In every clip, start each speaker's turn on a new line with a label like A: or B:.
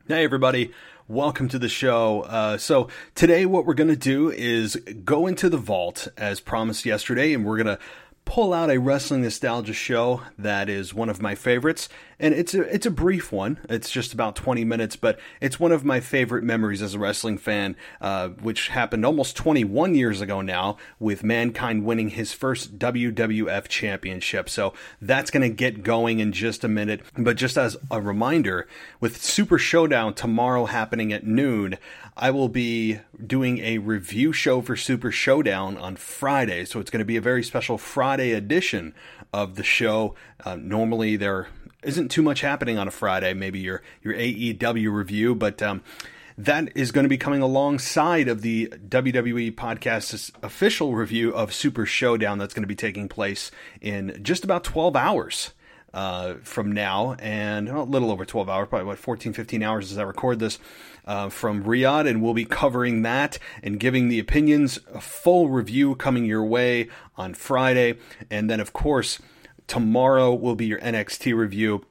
A: Hey everybody, welcome to the show. So today what we're going to do is go into the vault as promised yesterday, and we're going to pull out a wrestling nostalgia show that is one of my favorites, and it's a brief one. It's just about 20 minutes, but it's one of my favorite memories as a wrestling fan, which happened almost 21 years ago now, with Mankind winning his first WWF championship. So that's going to get going in just a minute, but just as a reminder, with Super Showdown tomorrow happening at noon, I will be doing a review show for Super Showdown on Friday, so it's going to be a very special Friday edition of the show. Normally there isn't too much happening on a Friday, maybe your AEW review, but that is going to be coming alongside of the WWE Podcast's official review of Super Showdown that's going to be taking place in just about 12 hours. From now, and a little over 12 hours, probably 14, 15 hours as I record this from Riyadh, and we'll be covering that and giving the opinions, a full review coming your way on Friday, and then of course tomorrow will be your NXT review,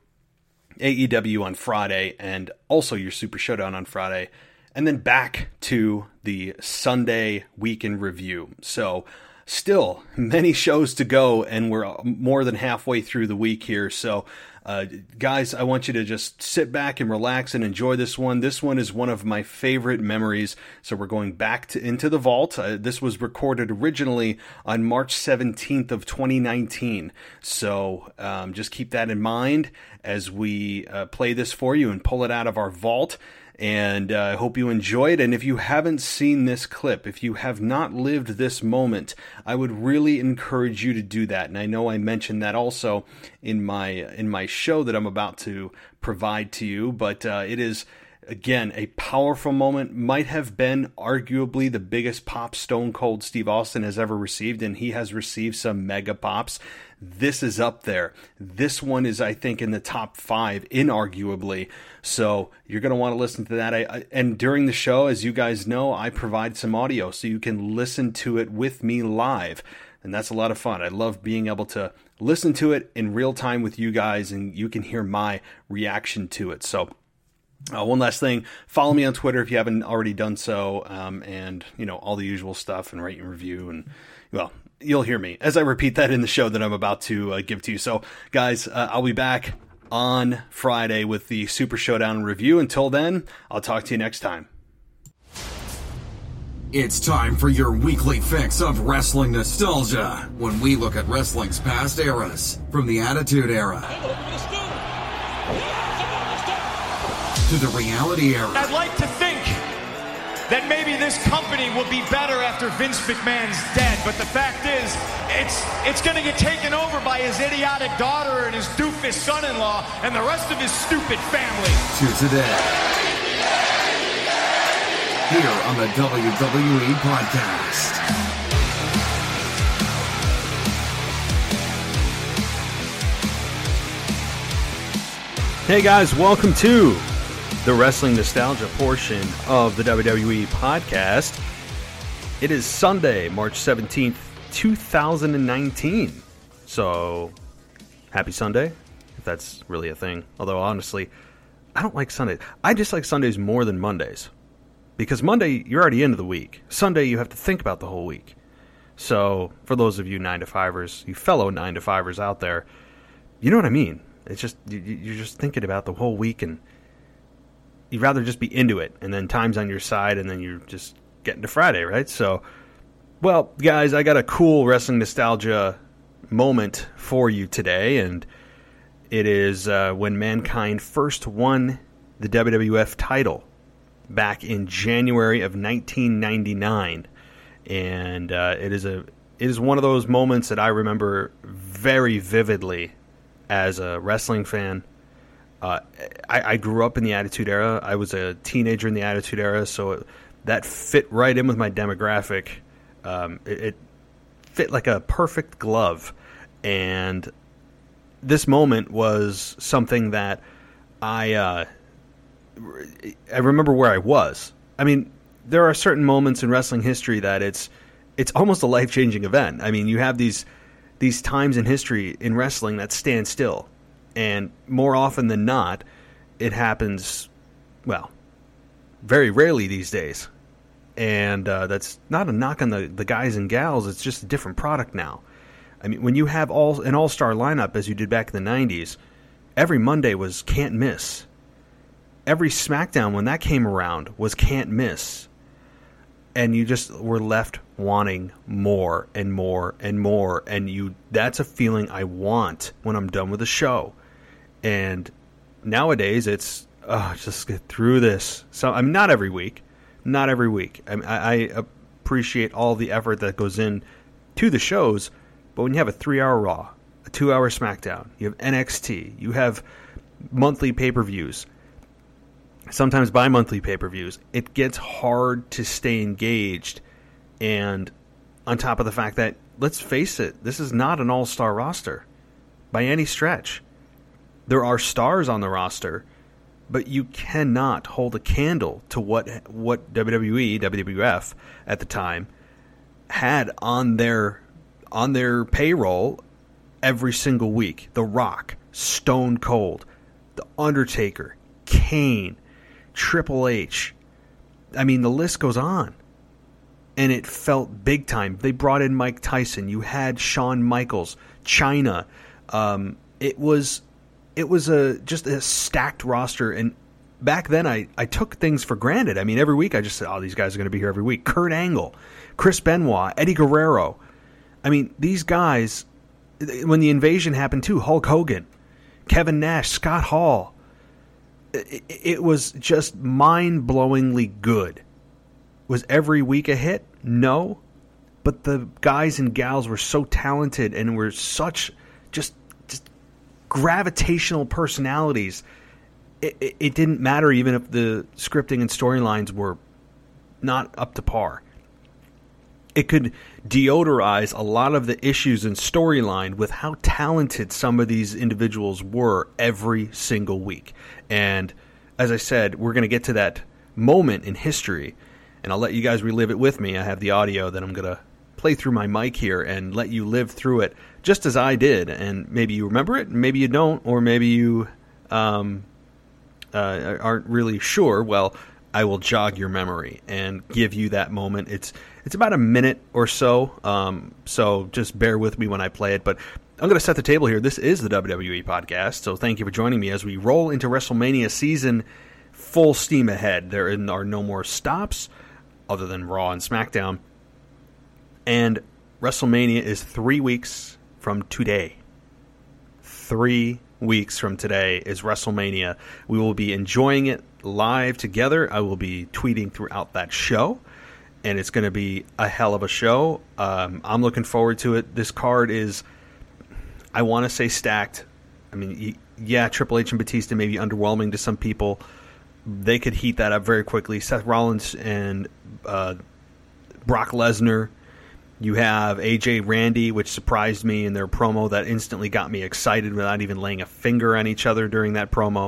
A: AEW on Friday, and also your Super Showdown on Friday, and then back to the Sunday weekend review. So still many shows to go, and we're more than halfway through the week here. So, guys, I want you to just sit back and relax and enjoy this one. This one is one of my favorite memories. So we're going back into the vault. This was recorded originally on March 17th of 2019. So just keep that in mind as we play this for you and pull it out of our vault. And I hope you enjoy it. And if you haven't seen this clip, if you have not lived this moment, I would really encourage you to do that. And I know I mentioned that also in my show that I'm about to provide to you, but it is, again, a powerful moment. Might have been arguably the biggest pop Stone Cold Steve Austin has ever received, and he has received some mega pops. This is up there. This one is, I think, in the top 5, inarguably. So you're going to want to listen to that. And during the show, as you guys know, I provide some audio so you can listen to it with me live. And that's a lot of fun. I love being able to listen to it in real time with you guys, and you can hear my reaction to it. So one last thing, follow me on Twitter if you haven't already done so, and, you know, all the usual stuff, and rate and review, and, well, you'll hear me as I repeat that in the show that I'm about to give to you. So, guys, I'll be back on Friday with the Super Showdown review. Until then, I'll talk to you next time.
B: It's time for your weekly fix of wrestling nostalgia, when we look at wrestling's past eras, from the Attitude Era to the Reality Era.
C: I'd like to think that maybe this company will be better after Vince McMahon's dead, but the fact is, it's going to get taken over by his idiotic daughter and his doofus son-in-law and the rest of his stupid family.
B: To today, here on the WWE Podcast.
A: Hey guys, welcome to the Wrestling Nostalgia portion of the WWE Podcast. It is Sunday, March 17th, 2019. So, happy Sunday, if that's really a thing. Although, honestly, I don't like Sundays. I just like Sundays more than Mondays. Because Monday, you're already into the week. Sunday, you have to think about the whole week. So, for those of you 9-to-5ers, you fellow 9-to-5ers out there, you know what I mean. It's just, you're just thinking about the whole week, and you'd rather just be into it, and then time's on your side, and then you're just getting to Friday, right? So, well, guys, I got a cool wrestling nostalgia moment for you today, and it is when Mankind first won the WWF title back in January of 1999, and it is one of those moments that I remember very vividly as a wrestling fan. I grew up in the Attitude Era. I was a teenager in the Attitude Era, so that fit right in with my demographic. It fit like a perfect glove. And this moment was something that I remember where I was. I mean, there are certain moments in wrestling history that it's almost a life-changing event. I mean, you have these times in history in wrestling that stand still. And more often than not, it happens well, very rarely these days. And that's not a knock on the guys and gals. It's just a different product now. I mean, when you have an all-star lineup, as you did back in the 90s, every Monday was can't miss. Every SmackDown, when that came around, was can't miss. And you just were left wanting more and more and more. And that's a feeling I want when I'm done with the show. And nowadays, it's, just get through this. So, I mean, not every week. Not every week. I appreciate all the effort that goes in to the shows, but when you have a 3-hour Raw, a 2-hour SmackDown, you have NXT, you have monthly pay-per-views, sometimes bi-monthly pay-per-views, it gets hard to stay engaged. And on top of the fact that, let's face it, this is not an all-star roster by any stretch. There are stars on the roster, but you cannot hold a candle to what WWE, WWF at the time had on their payroll every single week. The Rock, Stone Cold, The Undertaker, Kane, Triple H. I mean, the list goes on. And it felt big time. They brought in Mike Tyson. You had Shawn Michaels, Chyna. It was just a stacked roster. And back then, I took things for granted. I mean, every week I just said, these guys are going to be here every week. Kurt Angle, Chris Benoit, Eddie Guerrero. I mean, these guys, when the invasion happened too, Hulk Hogan, Kevin Nash, Scott Hall. It was just mind-blowingly good. Was every week a hit? No. But the guys and gals were so talented and were such just gravitational personalities. It didn't matter even if the scripting and storylines were not up to par. It could deodorize a lot of the issues in storyline with how talented some of these individuals were every single week. And as I said, we're going to get to that moment in history, and I'll let you guys relive it with me. I have the audio that I'm going to play through my mic here and let you live through it just as I did. And maybe you remember it, maybe you don't, or maybe you aren't really sure. Well, I will jog your memory and give you that moment. It's about a minute or so, so just bear with me when I play it. But I'm going to set the table here. This is the WWE Podcast, so thank you for joining me as we roll into WrestleMania season full steam ahead. There are no more stops other than Raw and SmackDown. And WrestleMania is 3 weeks from today. 3 weeks from today is WrestleMania. We will be enjoying it live together. I will be tweeting throughout that show, and it's going to be a hell of a show. I'm looking forward to it. This card is, I want to say, stacked. I mean, yeah, Triple H and Batista may be underwhelming to some people. They could heat that up very quickly. Seth Rollins and Brock Lesnar. You have AJ Randy, which surprised me in their promo. That instantly got me excited without even laying a finger on each other during that promo.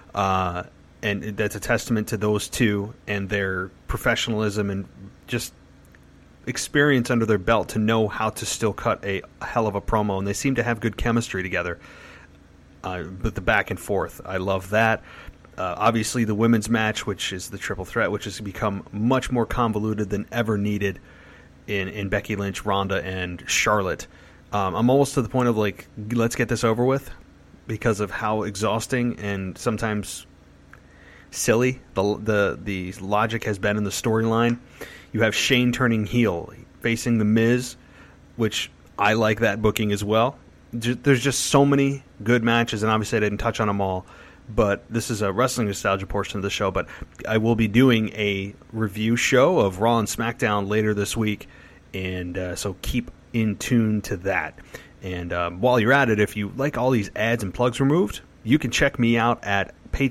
A: And that's a testament to those two and their professionalism and just experience under their belt to know how to still cut a hell of a promo. And they seem to have good chemistry together. But the back and forth, I love that. Obviously, the women's match, which is the triple threat, which has become much more convoluted than ever needed in Becky Lynch, Ronda, and Charlotte. I'm almost to the point of, like, let's get this over with because of how exhausting and sometimes silly the logic has been in the storyline. You have Shane turning heel, facing The Miz, which I like that booking as well. There's just so many good matches, and obviously I didn't touch on them all. But this is a wrestling nostalgia portion of the show. But I will be doing a review show of Raw and SmackDown later this week. And so keep in tune to that. And while you're at it, if you like all these ads and plugs removed, you can check me out at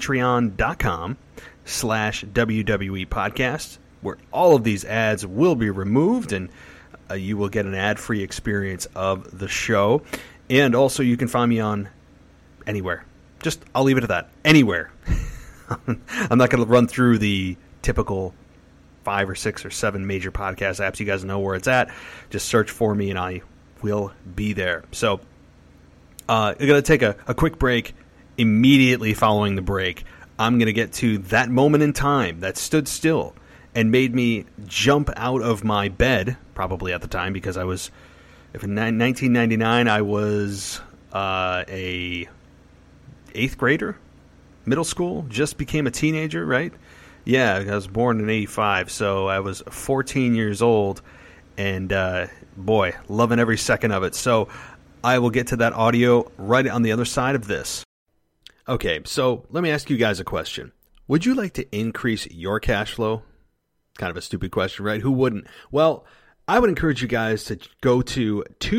A: patreon.com/WWE Podcast, where all of these ads will be removed. And you will get an ad-free experience of the show. And also you can find me on anywhere. I'll leave it at that. Anywhere. I'm not going to run through the typical 5 or 6 or 7 major podcast apps. You guys know where it's at. Just search for me and I will be there. So I'm going to take a quick break. Immediately following the break, I'm going to get to that moment in time that stood still and made me jump out of my bed, probably at the time, because in 1999, I was a 8th grader, middle school, just became a teenager, right? Yeah, I was born in 85, so I was 14 years old, and boy, loving every second of it. So I will get to that audio right on the other side of this. Okay, so let me ask you guys a question. Would you like to increase your cash flow? Kind of a stupid question, right? Who wouldn't? Well, I would encourage you guys to go to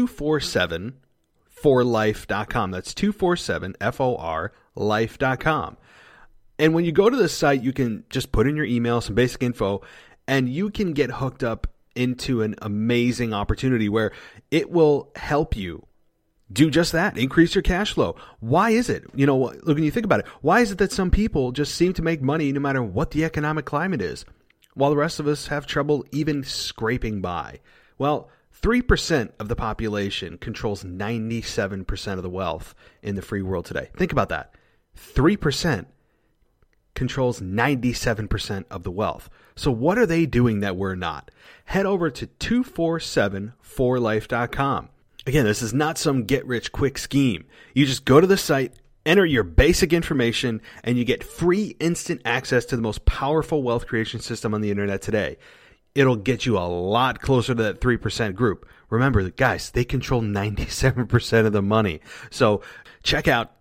A: 247forlife.com. That's 247, life.com. And when you go to the site, you can just put in your email, some basic info, and you can get hooked up into an amazing opportunity where it will help you do just that, increase your cash flow. Why is it? Look, when you think about it, why is it that some people just seem to make money no matter what the economic climate is, while the rest of us have trouble even scraping by? Well, 3% of the population controls 97% of the wealth in the free world today. Think about that. 3% controls 97% of the wealth. So what are they doing that we're not? Head over to 247forlife.com. Again, this is not some get-rich-quick scheme. You just go to the site, enter your basic information, and you get free instant access to the most powerful wealth creation system on the internet today. It'll get you a lot closer to that 3% group. Remember, guys, they control 97% of the money. So check out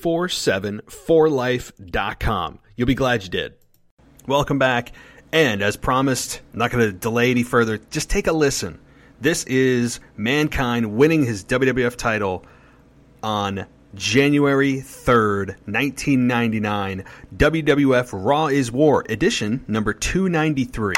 A: 247forlife.com. You'll be glad you did. Welcome back. And as promised, I'm not going to delay any further. Just take a listen. This is Mankind winning his WWF title on January 3rd, 1999. WWF Raw is War, edition number 293.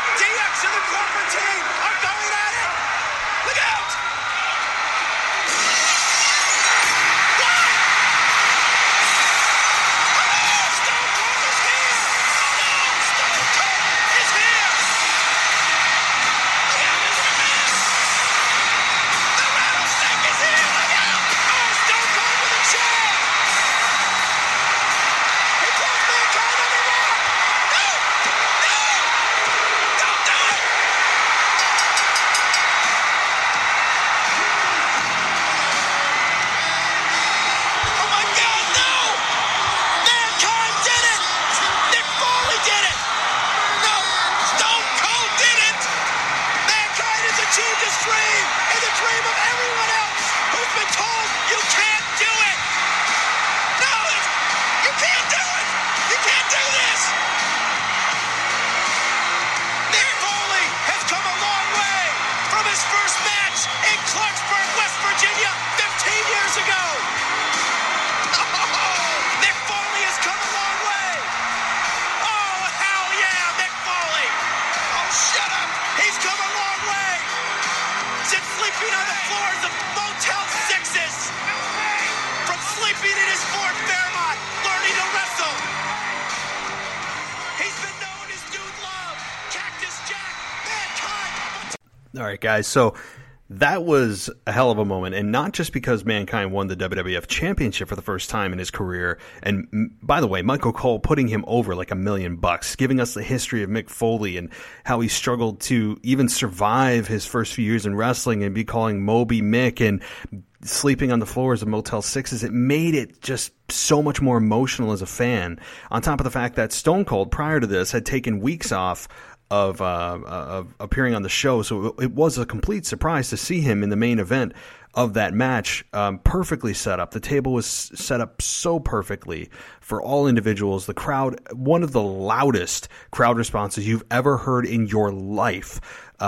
A: All right, guys, so that was a hell of a moment, and not just because Mankind won the WWF Championship for the first time in his career, and by the way, Michael Cole putting him over like $1 million, giving us the history of Mick Foley and how he struggled to even survive his first few years in wrestling and be calling Moby Mick and sleeping on the floors of Motel 6s. It made it just so much more emotional as a fan, on top of the fact that Stone Cold, prior to this, had taken weeks off of appearing on the show, so it was a complete surprise to see him in the main event of that match, perfectly set up. The table was set up so perfectly for all individuals. The crowd, one of the loudest crowd responses you've ever heard in your life,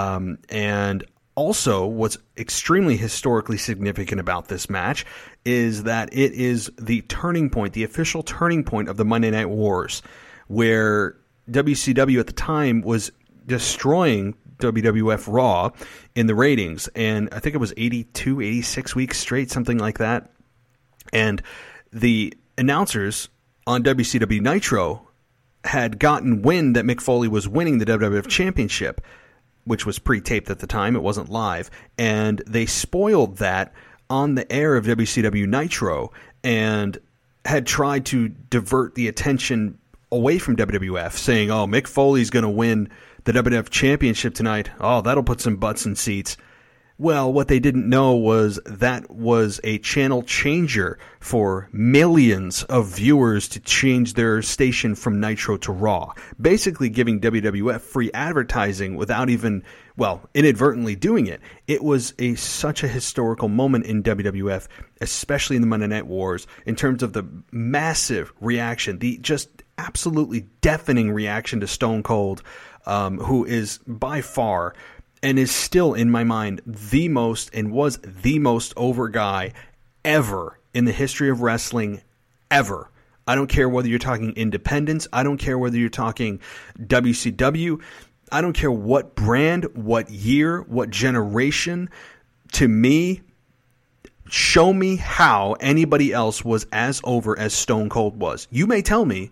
A: and also what's extremely historically significant about this match is that it is the turning point, the official turning point of the Monday Night Wars, where WCW at the time was destroying WWF Raw in the ratings, and I think it was 82, 86 weeks straight, something like that. And the announcers on WCW Nitro had gotten wind that Mick Foley was winning the WWF Championship, which was pre-taped at the time. It wasn't live. And they spoiled that on the air of WCW Nitro and had tried to divert the attention away from WWF, saying, oh, Mick Foley's going to win the WWF Championship tonight. Oh, that'll put some butts in seats. Well, what they didn't know was that was a channel changer for millions of viewers to change their station from Nitro to Raw, basically giving WWF free advertising without even, well, inadvertently doing it. It was such a historical moment in WWF, especially in the Monday Night Wars, in terms of the massive reaction, the just absolutely deafening reaction to Stone Cold, who is by far and is still in my mind the most and was the most over guy ever in the history of wrestling ever. I don't care whether you're talking independents. I don't care whether you're talking WCW. I don't care what brand, what year, what generation. To me, show me how anybody else was as over as Stone Cold was. You may tell me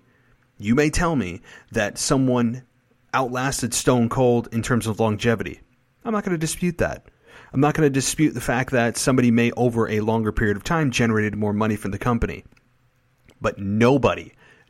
A: that someone outlasted Stone Cold in terms of longevity. I'm not going to dispute that. I'm not going to dispute the fact that somebody may, over a longer period of time, generated more money from the company. But nobody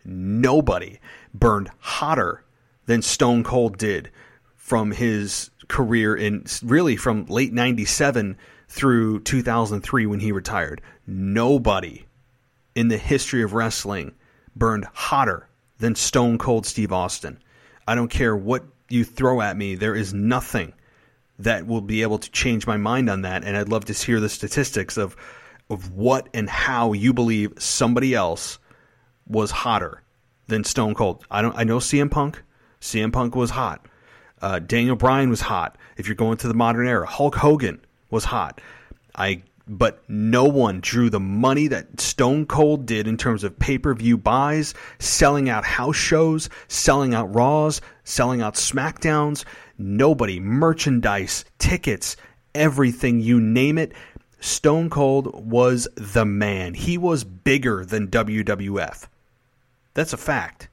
A: burned hotter than Stone Cold did from his career in really from late 97 through 2003 when he retired. Nobody in the history of wrestling burned hotter than Stone Cold Steve Austin. I don't care what you throw at me. There is nothing that will be able to change my mind on that, and I'd love to hear the statistics of what and how you believe somebody else was hotter than Stone Cold. I know CM Punk. CM Punk was hot. Daniel Bryan was hot. If you're going to the modern era, Hulk Hogan was hot. But no one drew the money that Stone Cold did in terms of pay-per-view buys, selling out house shows, selling out Raws, selling out SmackDowns. Nobody, merchandise, tickets, everything, you name it. Stone Cold was the man. He was bigger than WWF. That's a fact.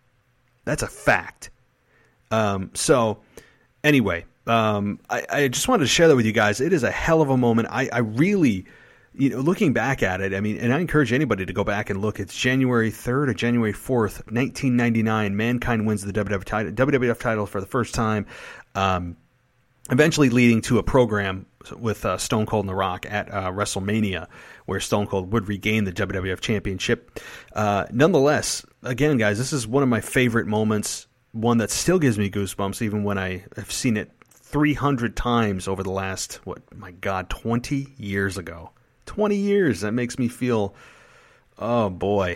A: So, anyway, I just wanted to share that with you guys. It is a hell of a moment. I really, looking back at it, I mean, and I encourage anybody to go back and look. It's January 3rd or January 4th, 1999. Mankind wins the WWF title for the first time. Eventually leading to a program with Stone Cold and The Rock at WrestleMania, where Stone Cold would regain the WWF Championship. Nonetheless, again, guys, this is one of my favorite moments, one that still gives me goosebumps, even when I have seen it 300 times over the last, 20 years ago. 20 years, that makes me feel, oh boy,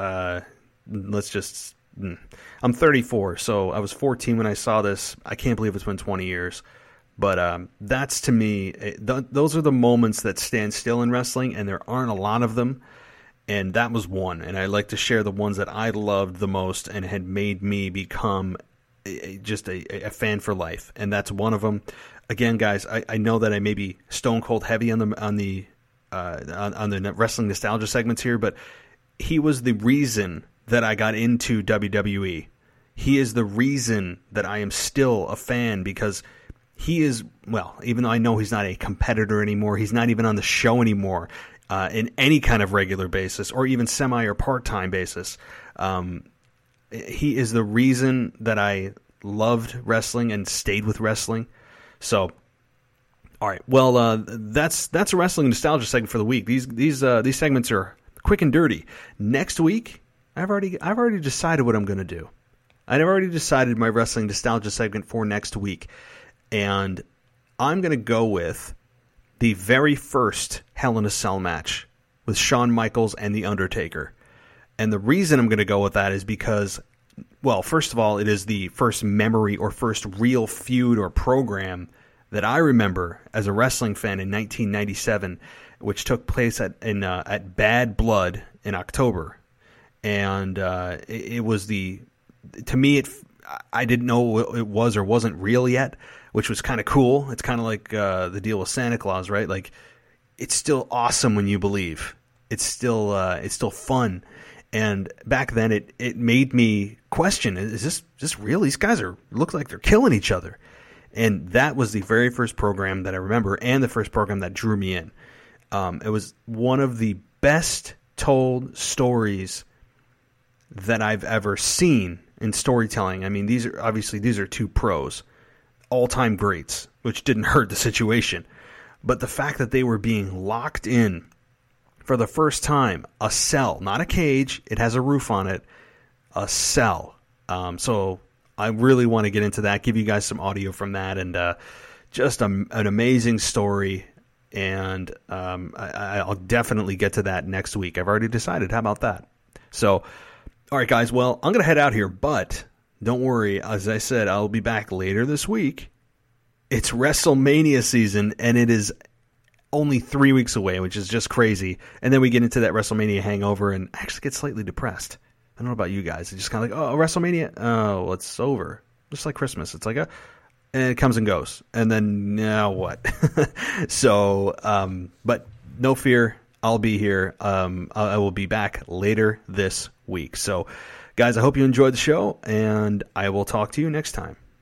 A: I'm 34, so I was 14 when I saw this. I can't believe it's been 20 years. But that's, to me, those are the moments that stand still in wrestling, and there aren't a lot of them. And that was one. And I like to share the ones that I loved the most and had made me become just a fan for life. And that's one of them. Again, guys, I know that I may be Stone Cold heavy on the wrestling nostalgia segments here, but he was the reason that I got into WWE. He is the reason that I am still a fan, because he is, well, even though I know he's not a competitor anymore, he's not even on the show anymore in any kind of regular basis or even semi or part-time basis. He is the reason that I loved wrestling and stayed with wrestling. So, all right, well, that's a wrestling nostalgia segment for the week. These segments are quick and dirty. Next week, I've already decided what I'm going to do. I've already decided my wrestling nostalgia segment for next week, and I'm going to go with the very first Hell in a Cell match with Shawn Michaels and The Undertaker. And the reason I'm going to go with that is because, well, first of all, it is the first memory or first real feud or program that I remember as a wrestling fan in 1997, which took place at Bad Blood in October. And it was to me, I didn't know it was or wasn't real yet, which was kind of cool. It's kind of like the deal with Santa Claus, right? Like, it's still awesome when you believe. It's still fun. And back then, it made me question: is this real? These guys look like they're killing each other. And that was the very first program that I remember, and the first program that drew me in. It was one of the best told stories that I've ever seen in storytelling. I mean, these are two pros, all-time greats, which didn't hurt the situation. But the fact that they were being locked in for the first time, a cell, not a cage, it has a roof on it, a cell. So I really want to get into that, give you guys some audio from that, and just an amazing story. And I'll definitely get to that next week. I've already decided. How about that? So, all right, guys. Well, I'm going to head out here, but don't worry. As I said, I'll be back later this week. It's WrestleMania season, and it is only 3 weeks away, which is just crazy. And then we get into that WrestleMania hangover and actually get slightly depressed. I don't know about you guys. It's just kind of like, oh, WrestleMania, oh, well, it's over. Just like Christmas. It's like, and it comes and goes. And then, now what? So, but no fear. I'll be here. I will be back later this week. So, guys, I hope you enjoyed the show, and I will talk to you next time.